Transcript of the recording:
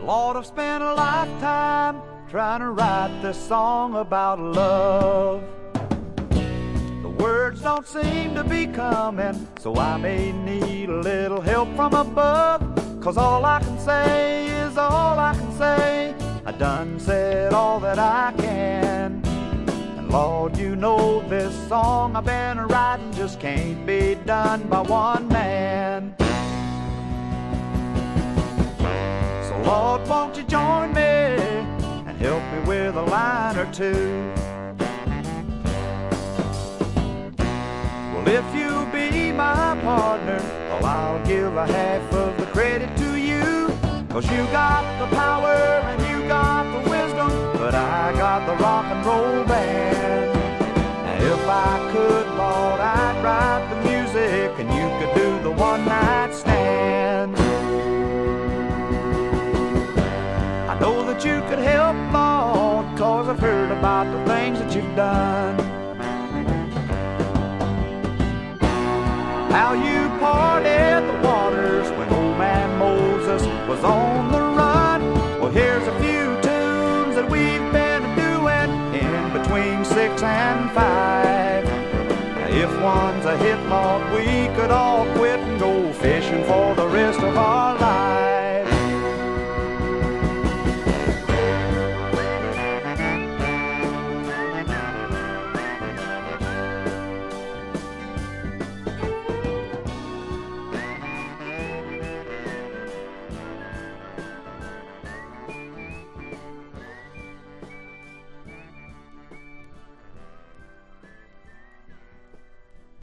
Lord, I've spent a lifetime trying to write this song about love. The words don't seem to be coming, so I may need a little help from above. 'Cause all I can say is all I can say. I done said all that I can. And Lord, you know this song I've been writing just can't be done by one man. So Lord, won't you join me and help me with a line or two? Well, if you be my partner, well, I'll give a half of the credit to you. 'Cause you got the power and you got the wisdom, but I got the rock and roll band. And if I could, Lord, I'd write the music and you could do the one-night stand. I know that you could help, Lord, 'cause I've heard about the things that you've done. How you parted the waters when old man Moses was on the run. Well, here's a few tunes that we've been doing in between 6 and 5. If one's a hit, Lord, we could all